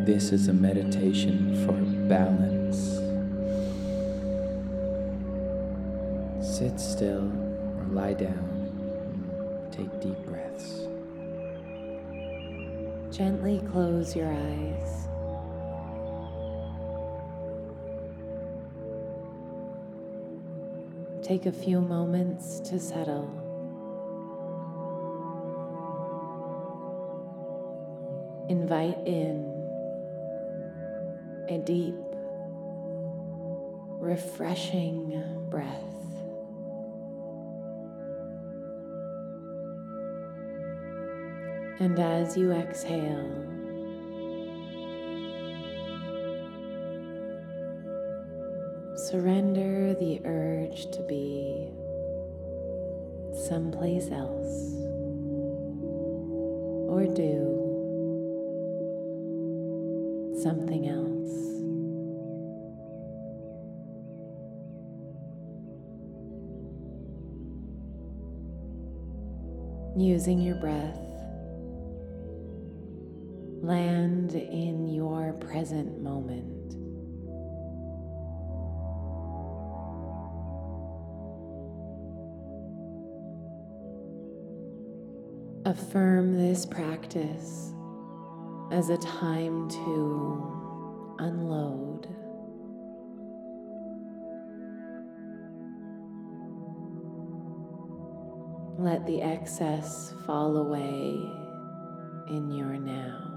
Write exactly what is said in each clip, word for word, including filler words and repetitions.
This is a meditation for balance. Sit still or lie down. Take deep breaths. Gently close your eyes. Take a few moments to settle. Invite in a deep, refreshing breath. And as you exhale, surrender the urge to be someplace else or do something else. Using your breath, land in your present moment. Affirm this practice as a time to unload. Let the excess fall away in your now.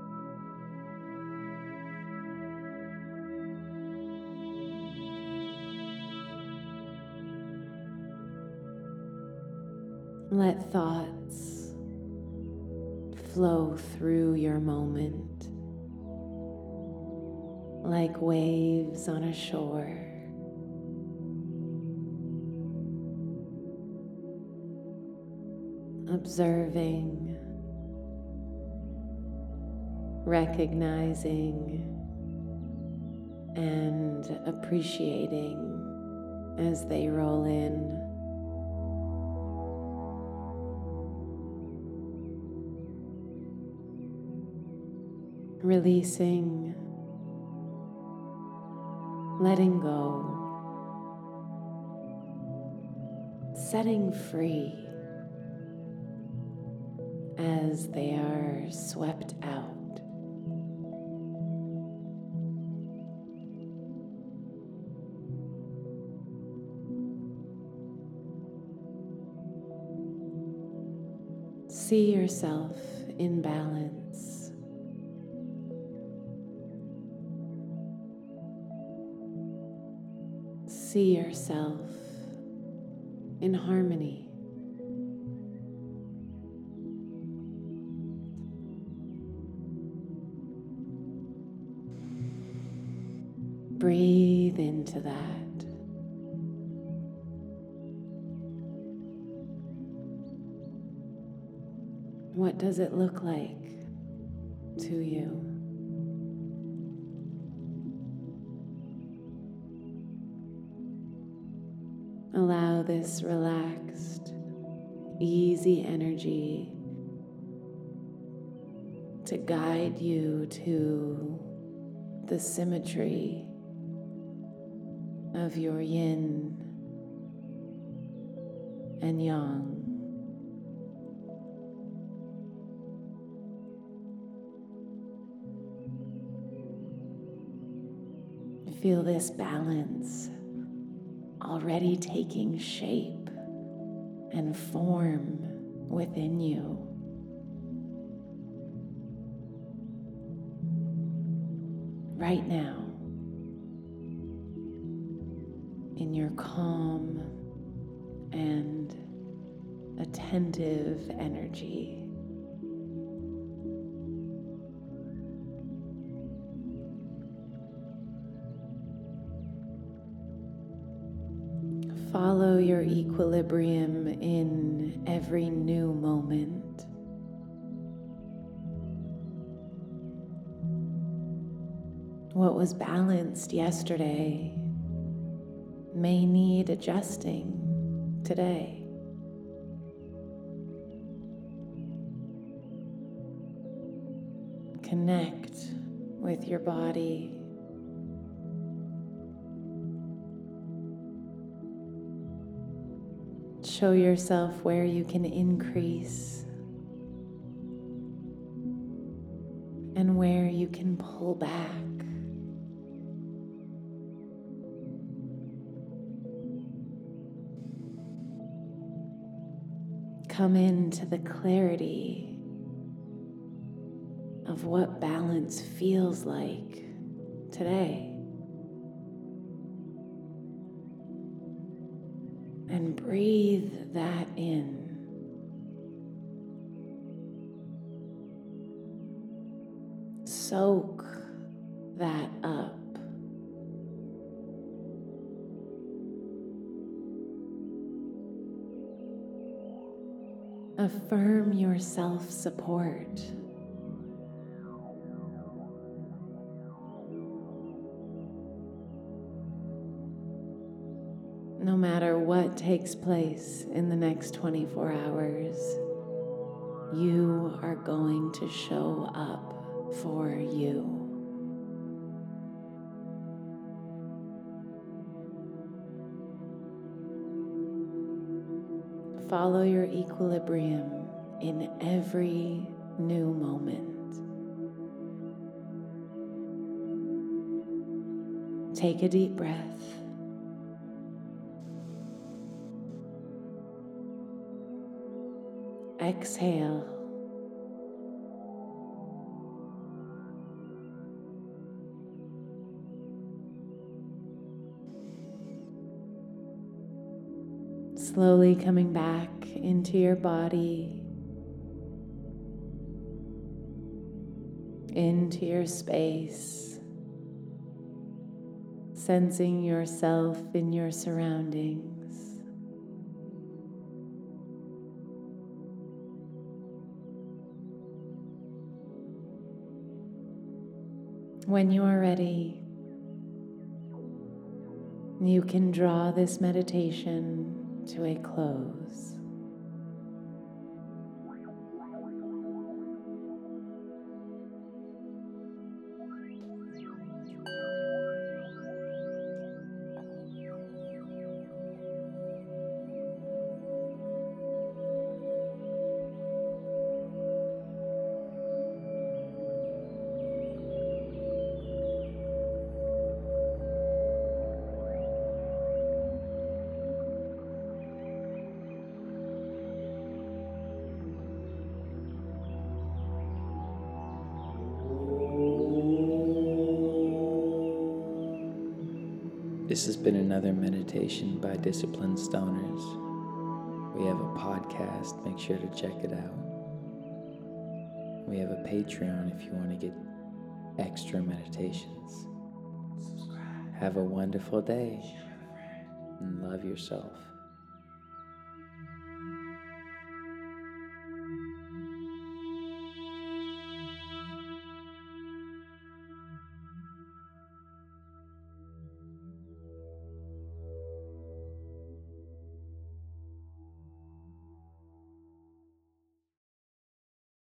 Let thoughts flow through your moment like waves on a shore. Observing, recognizing, and appreciating as they roll in. Releasing, letting go, setting free as they are swept out. See yourself in balance. See yourself in harmony. Breathe into that. What does it look like to you? Allow this relaxed, easy energy to guide you to the symmetry of your yin and yang. Feel this balance already taking shape and form within you. Right now, in your calm and attentive energy. Follow your equilibrium in every new moment. What was balanced yesterday may need adjusting today. Connect with your body. Show yourself where you can increase and where you can pull back. Come into the clarity of what balance feels like today. And breathe that in. Soak that up. Affirm your self-support. No matter what takes place in the next twenty-four hours, you are going to show up for you. Follow your equilibrium in every new moment. Take a deep breath. Exhale. Slowly coming back into your body, into your space, sensing yourself in your surroundings. When you are ready, you can draw this meditation to a close. This has been another meditation by Disciplined Stoners. We have a podcast, make sure to check it out. We have a Patreon if you want to get extra meditations. Have a wonderful day and love yourself.